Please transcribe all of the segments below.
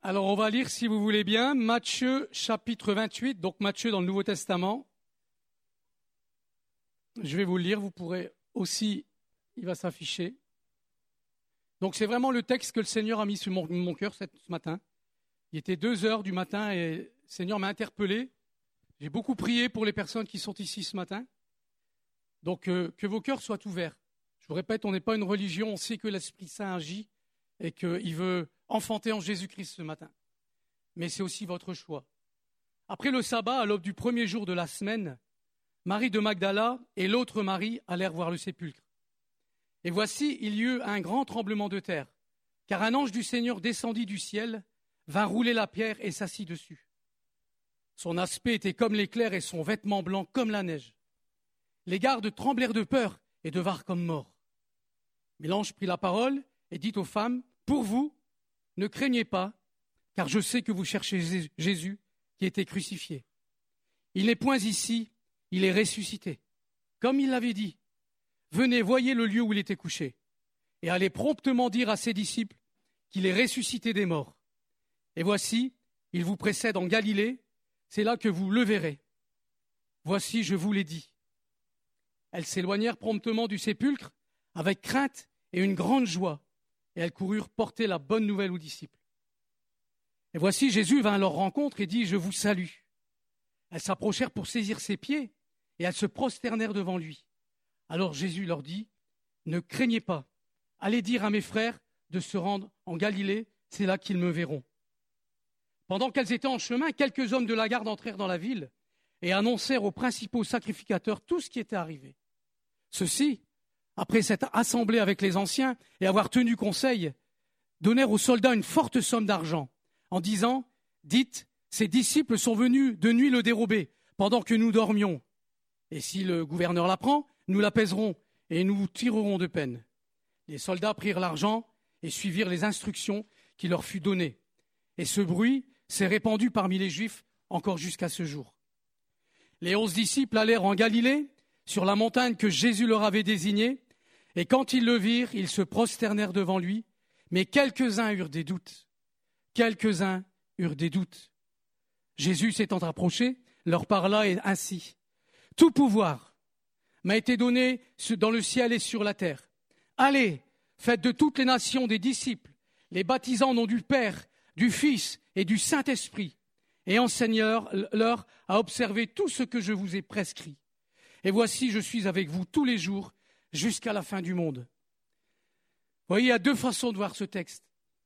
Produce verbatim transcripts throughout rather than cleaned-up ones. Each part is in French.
Alors, on va lire, si vous voulez bien, Matthieu chapitre vingt-huit, donc Matthieu dans le Nouveau Testament. Je vais vous le lire, vous pourrez aussi, il va s'afficher. Donc, c'est vraiment le texte que le Seigneur a mis sur mon, mon cœur ce matin. Il était deux heures du matin et le Seigneur m'a interpellé. J'ai beaucoup prié pour les personnes qui sont ici ce matin. Donc, euh, que vos cœurs soient ouverts. Je vous répète, on n'est pas une religion, on sait que l'Esprit Saint agit et qu'il veut enfanter en Jésus-Christ ce matin. Mais c'est aussi votre choix. Après le sabbat, à l'aube du premier jour de la semaine, Marie de Magdala et l'autre Marie allèrent voir le sépulcre. Et voici, il y eut un grand tremblement de terre, car un ange du Seigneur descendit du ciel, vint rouler la pierre et s'assit dessus. Son aspect était comme l'éclair et son vêtement blanc comme la neige. Les gardes tremblèrent de peur et devinrent comme morts. Mais l'ange prit la parole et dit aux femmes, « Pour vous, ne craignez pas, car je sais que vous cherchez Jésus qui était crucifié. Il n'est point ici, il est ressuscité. Comme il l'avait dit, venez, voyez le lieu où il était couché, et allez promptement dire à ses disciples qu'il est ressuscité des morts. Et voici, il vous précède en Galilée, c'est là que vous le verrez. Voici, je vous l'ai dit. » Elles s'éloignèrent promptement du sépulcre avec crainte et une grande joie, et elles coururent porter la bonne nouvelle aux disciples. Et voici, Jésus vint à leur rencontre et dit, « Je vous salue. » Elles s'approchèrent pour saisir ses pieds, et elles se prosternèrent devant lui. Alors Jésus leur dit, « Ne craignez pas, allez dire à mes frères de se rendre en Galilée, c'est là qu'ils me verront. » Pendant qu'elles étaient en chemin, quelques hommes de la garde entrèrent dans la ville et annoncèrent aux principaux sacrificateurs tout ce qui était arrivé. Ceux-ci, après s'être assemblés avec les anciens et avoir tenu conseil, donnèrent aux soldats une forte somme d'argent, en disant, « Dites, ces disciples sont venus de nuit le dérober, pendant que nous dormions. Et si le gouverneur l'apprend, nous l'apaiserons et nous vous tirerons de peine. » Les soldats prirent l'argent et suivirent les instructions qui leur furent données. Et ce bruit s'est répandu parmi les Juifs encore jusqu'à ce jour. Les onze disciples allèrent en Galilée, sur la montagne que Jésus leur avait désignée, et quand ils le virent, ils se prosternèrent devant lui, mais quelques-uns eurent des doutes. Quelques-uns eurent des doutes. Jésus s'étant approché, leur parla ainsi. « Tout pouvoir m'a été donné dans le ciel et sur la terre. Allez, faites de toutes les nations des disciples, les baptisant au nom du Père, du Fils et du Saint-Esprit, et enseignez-leur à observer tout ce que je vous ai prescrit. Et voici, je suis avec vous tous les jours jusqu'à la fin du monde. » Vous voyez, il y a deux façons de voir ce texte.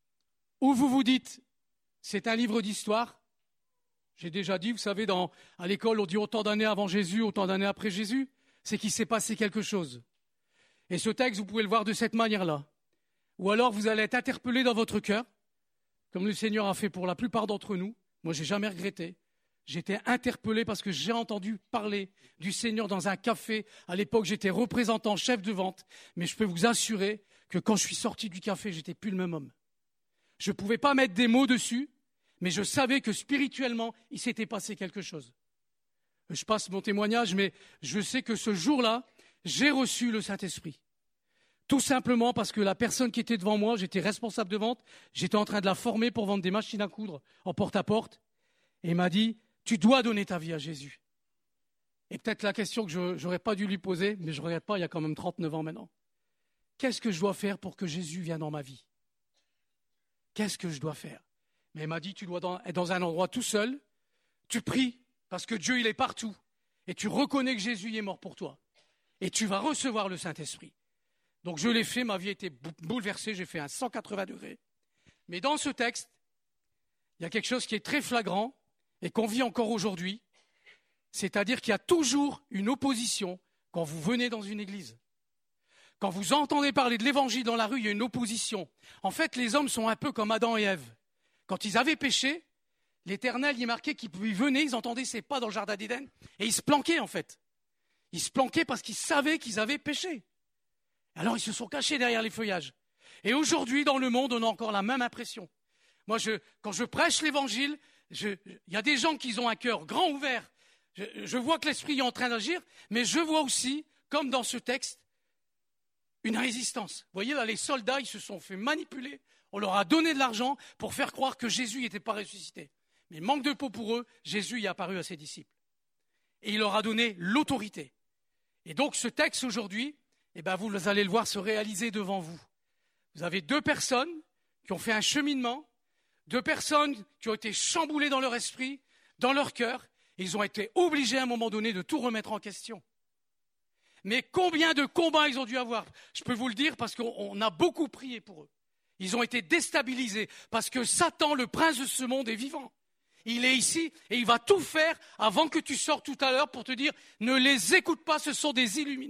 Ou vous vous dites, c'est un livre d'histoire. J'ai déjà dit, vous savez, dans, à l'école, on dit autant d'années avant Jésus, autant d'années après Jésus. C'est qu'il s'est passé quelque chose. Et ce texte, vous pouvez le voir de cette manière-là. Ou alors, vous allez être interpellé dans votre cœur, comme le Seigneur a fait pour la plupart d'entre nous. Moi, je n'ai jamais regretté. J'étais interpellé parce que j'ai entendu parler du Seigneur dans un café. À l'époque, j'étais représentant, chef de vente. Mais je peux vous assurer que quand je suis sorti du café, je n'étais plus le même homme. Je ne pouvais pas mettre des mots dessus, mais je savais que spirituellement, il s'était passé quelque chose. Je passe mon témoignage, mais je sais que ce jour-là, j'ai reçu le Saint-Esprit. Tout simplement parce que la personne qui était devant moi, j'étais responsable de vente, j'étais en train de la former pour vendre des machines à coudre en porte-à-porte, et il m'a dit, tu dois donner ta vie à Jésus. Et peut-être la question que je n'aurais pas dû lui poser, mais je ne regrette pas, il y a quand même trente-neuf ans maintenant. Qu'est-ce que je dois faire pour que Jésus vienne dans ma vie? Qu'est-ce que je dois faire? Mais il m'a dit, tu dois être dans un endroit tout seul, tu pries, parce que Dieu il est partout, et tu reconnais que Jésus est mort pour toi, et tu vas recevoir le Saint-Esprit. Donc je l'ai fait, ma vie a été bouleversée, j'ai fait un cent quatre-vingts degrés. Mais dans ce texte, il y a quelque chose qui est très flagrant et qu'on vit encore aujourd'hui, c'est-à-dire qu'il y a toujours une opposition quand vous venez dans une église. Quand vous entendez parler de l'évangile dans la rue, il y a une opposition. En fait, les hommes sont un peu comme Adam et Ève. Quand ils avaient péché, l'Éternel y marquait qu'ils venaient, ils entendaient ses pas dans le jardin d'Éden et ils se planquaient en fait. Ils se planquaient parce qu'ils savaient qu'ils avaient péché. Alors ils se sont cachés derrière les feuillages. Et aujourd'hui, dans le monde, on a encore la même impression. Moi, je, quand je prêche l'évangile, il y a des gens qui ont un cœur grand ouvert. Je, je vois que l'Esprit est en train d'agir, mais je vois aussi, comme dans ce texte, une résistance. Vous voyez, là, les soldats, ils se sont fait manipuler. On leur a donné de l'argent pour faire croire que Jésus n'était pas ressuscité. Mais manque de peau pour eux, Jésus y est apparu à ses disciples. Et il leur a donné l'autorité. Et donc ce texte aujourd'hui, eh ben vous allez le voir se réaliser devant vous. Vous avez deux personnes qui ont fait un cheminement, deux personnes qui ont été chamboulées dans leur esprit, dans leur cœur, et ils ont été obligés à un moment donné de tout remettre en question. Mais combien de combats ils ont dû avoir? Je peux vous le dire parce qu'on a beaucoup prié pour eux. Ils ont été déstabilisés parce que Satan, le prince de ce monde, est vivant. Il est ici et il va tout faire avant que tu sortes tout à l'heure pour te dire « Ne les écoute pas, ce sont des illuminés. »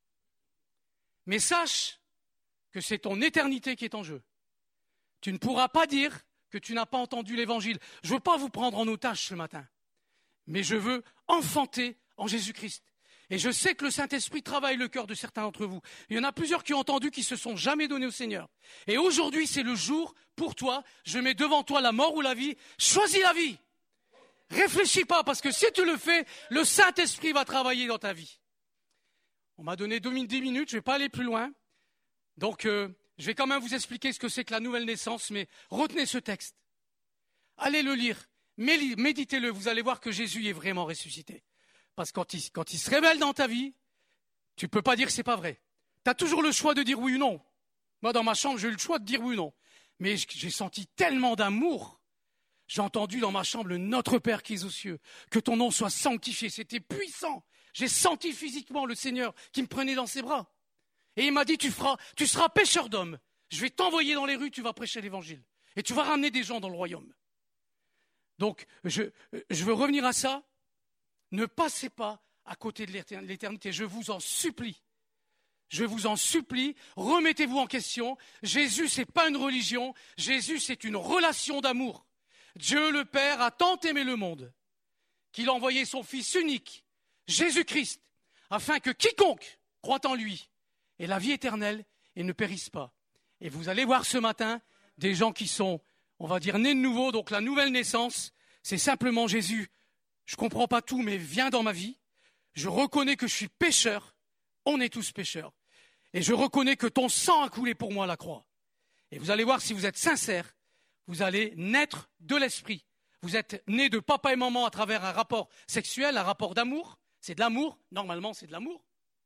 Mais sache que c'est ton éternité qui est en jeu. Tu ne pourras pas dire que tu n'as pas entendu l'évangile. Je ne veux pas vous prendre en otage ce matin, mais je veux enfanter en Jésus-Christ. Et je sais que le Saint-Esprit travaille le cœur de certains d'entre vous. Il y en a plusieurs qui ont entendu, qui ne se sont jamais donnés au Seigneur. Et aujourd'hui, c'est le jour pour toi. Je mets devant toi la mort ou la vie. Choisis la vie. Réfléchis pas, parce que si tu le fais, le Saint-Esprit va travailler dans ta vie. On m'a donné deux, dix minutes, je ne vais pas aller plus loin. Donc, euh, je vais quand même vous expliquer ce que c'est que la nouvelle naissance, mais retenez ce texte. Allez le lire, méditez-le, vous allez voir que Jésus est vraiment ressuscité. Parce que quand il, quand il se révèle dans ta vie, tu ne peux pas dire que ce n'est pas vrai. Tu as toujours le choix de dire oui ou non. Moi, dans ma chambre, j'ai eu le choix de dire oui ou non. Mais j'ai senti tellement d'amour. J'ai entendu dans ma chambre le Notre Père qui est aux cieux. Que ton nom soit sanctifié. C'était puissant. J'ai senti physiquement le Seigneur qui me prenait dans ses bras. Et il m'a dit, tu feras, tu seras pêcheur d'hommes. Je vais t'envoyer dans les rues, tu vas prêcher l'évangile. Et tu vas ramener des gens dans le royaume. Donc, je, je veux revenir à ça. Ne passez pas à côté de l'éternité, je vous en supplie. Je vous en supplie, remettez-vous en question. Jésus, ce n'est pas une religion, Jésus, c'est une relation d'amour. Dieu le Père a tant aimé le monde qu'il a envoyé son Fils unique, Jésus-Christ, afin que quiconque croit en lui ait la vie éternelle et ne périsse pas. Et vous allez voir ce matin des gens qui sont, on va dire, nés de nouveau, donc la nouvelle naissance, c'est simplement Jésus. Je ne comprends pas tout, mais viens dans ma vie. Je reconnais que je suis pécheur. On est tous pécheurs. Et je reconnais que ton sang a coulé pour moi à la croix. Et vous allez voir, si vous êtes sincère, vous allez naître de l'esprit. Vous êtes né de papa et maman à travers un rapport sexuel, un rapport d'amour. C'est de l'amour. Normalement, c'est de l'amour.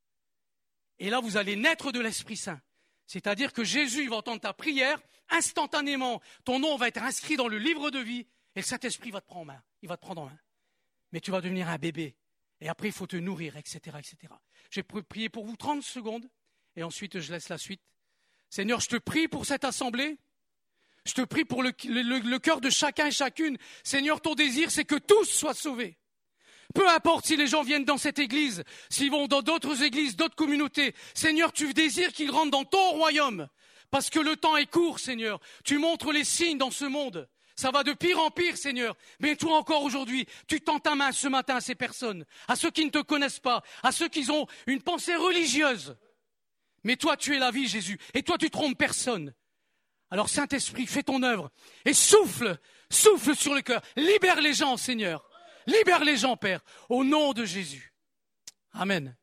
Et là, vous allez naître de l'Esprit Saint. C'est-à-dire que Jésus va entendre ta prière. Instantanément, ton nom va être inscrit dans le livre de vie. Et le Saint-Esprit va te prendre en main. Il va te prendre en main. Mais tu vas devenir un bébé. Et après, il faut te nourrir, et cetera, et cetera. Je vais prier pour vous trente secondes, et ensuite, je laisse la suite. Seigneur, je te prie pour cette assemblée. Je te prie pour le, le, le cœur de chacun et chacune. Seigneur, ton désir, c'est que tous soient sauvés. Peu importe si les gens viennent dans cette église, s'ils vont dans d'autres églises, d'autres communautés. Seigneur, tu désires qu'ils rentrent dans ton royaume. Parce que le temps est court, Seigneur. Tu montres les signes dans ce monde. Ça va de pire en pire, Seigneur. Mais toi encore aujourd'hui, tu tends ta main ce matin à ces personnes, à ceux qui ne te connaissent pas, à ceux qui ont une pensée religieuse. Mais toi, tu es la vie, Jésus. Et toi, tu trompes personne. Alors, Saint-Esprit, fais ton œuvre. Et souffle, souffle sur le cœur. Libère les gens, Seigneur. Libère les gens, Père. Au nom de Jésus. Amen.